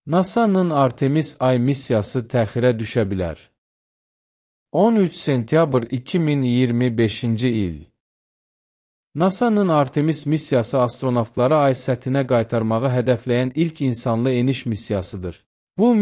NASA-nın Artemis Ay missiyası təxirə düşə bilər. 13 sentyabr 2025-ci il. NASA-nın Artemis missiyası astronavtları Ay səthinə qaytarmağı hədəfləyən ilk insanlı eniş missiyasıdır. Bu,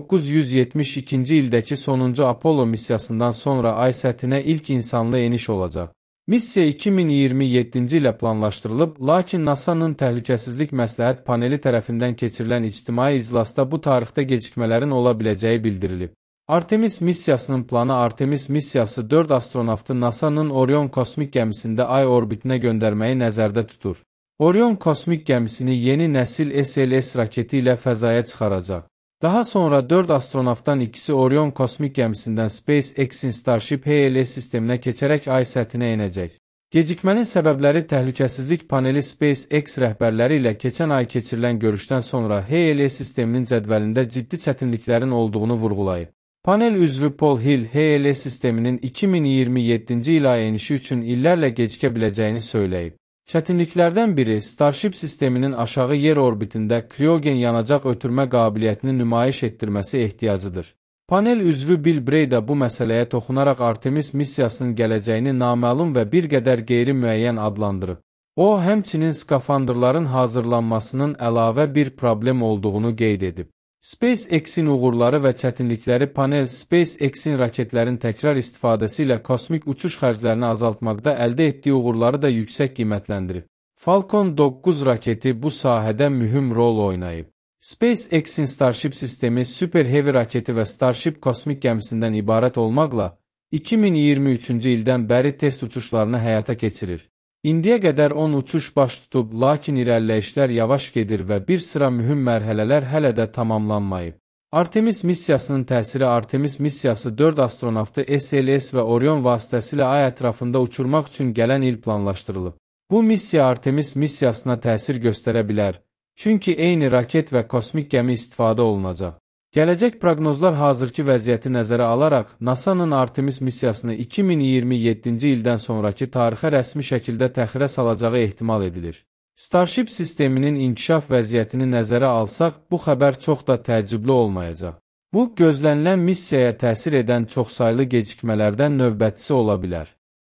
1972-ci ildəki sonuncu Apollo missiyasından sonra Ay səthinə ilk insanlı eniş olacaq. Missiya 2027-ci ilə planlaşdırılıb, lakin NASA-nın Təhlükəsizlik Məsləhət Paneli tərəfindən keçirilən ictimai iclasda bu tarixdə gecikmələrin ola biləcəyi bildirilib. Artemis missiyasının planı Artemis missiyası 4 astronavtı NASA-nın Orion kosmik gəmisində Ay orbitinə göndərməyi nəzərdə tutur. Orion kosmik gəmisini yeni nəsil SLS raketi ilə fəzaya çıxaracaq. Daha sonra 4 astronavtdan ikisi Orion kosmik gəmisindən SpaceX-in Starship HLS sisteminə keçərək Ay səthinə enəcək. Gecikmənin səbəbləri Təhlükəsizlik Paneli SpaceX rəhbərləri ilə keçən ay keçirilən görüşdən sonra HLS sisteminin cədvəlində ciddi çətinliklərin olduğunu vurğulayıb. Panel üzvü Paul Hill, HLS sisteminin 2027-ci il ay enişi üçün illərlə gecikə biləcəyini söyləyib. Çətinliklərdən biri, Starship sisteminin aşağı yer orbitində kriogen yanacaq ötürmə qabiliyyətini nümayiş etdirməsi ehtiyacıdır. Panel üzvü Bill Bray da bu məsələyə toxunaraq Artemis missiyasının gələcəyini naməlum və bir qədər qeyri-müəyyən adlandırıb. O, həmçinin skafandrların hazırlanmasının əlavə bir problem olduğunu qeyd edib. SpaceX-in uğurları və çətinlikləri panel SpaceX-in raketlərin təkrar istifadəsi ilə kosmik uçuş xərclərini azaltmaqda əldə etdiyi uğurları da yüksək qiymətləndirib. Falcon 9 raketi bu sahədə mühüm rol oynayıb. SpaceX-in Starship sistemi Super Heavy raketi və Starship kosmik gəmisindən ibarət olmaqla 2023-cü ildən bəri test uçuşlarını həyata keçirir. İndiyə qədər 10 uçuş baş tutub, lakin irəliləyişlər yavaş gedir və bir sıra mühüm mərhələlər hələ də tamamlanmayıb. Artemis missiyasının təsiri Artemis missiyası 4 astronavtı SLS və Orion vasitəsilə Ay ətrafında uçurmaq üçün gələn il planlaşdırılıb. Bu missiya Artemis missiyasına təsir göstərə bilər, çünki eyni raket və kosmik gəmi istifadə olunacaq. Gələcək proqnozlar hazırki vəziyyəti nəzərə alaraq NASA-nın Artemis missiyasını 2027-ci ildən sonraki tarixə rəsmi şəkildə təxirə salacağı ehtimal edilir. Starship sisteminin inkişaf vəziyyətini nəzərə alsaq, bu xəbər çox da təəccüblü olmayacaq. Bu, gözlənilən missiyaya təsir edən çoxsaylı gecikmələrdən növbətçisi ola bilər.